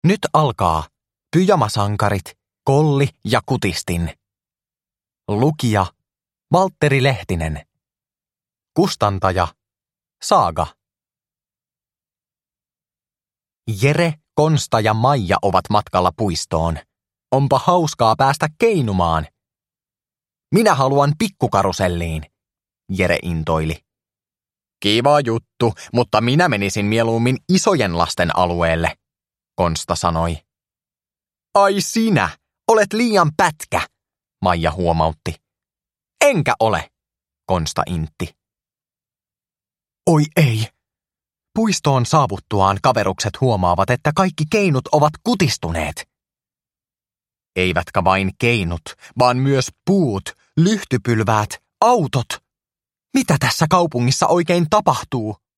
Nyt alkaa Pyjamasankarit, Kolli ja Kutistin. Lukija Valtteri Lehtinen. Kustantaja Saaga. Jere, Konsta ja Maija ovat matkalla puistoon. Onpa hauskaa päästä keinumaan. Minä haluan pikkukaruselliin, Jere intoili. Kiva juttu, mutta minä menisin mieluummin isojen lasten alueelle, Konsta sanoi. Ai sinä, olet liian pätkä, Maija huomautti. Enkä ole, Konsta intti. Oi ei. Puistoon saavuttuaan kaverukset huomaavat, että kaikki keinut ovat kutistuneet. Eivätkä vain keinut, vaan myös puut, lyhtypylväät, autot. Mitä tässä kaupungissa oikein tapahtuu?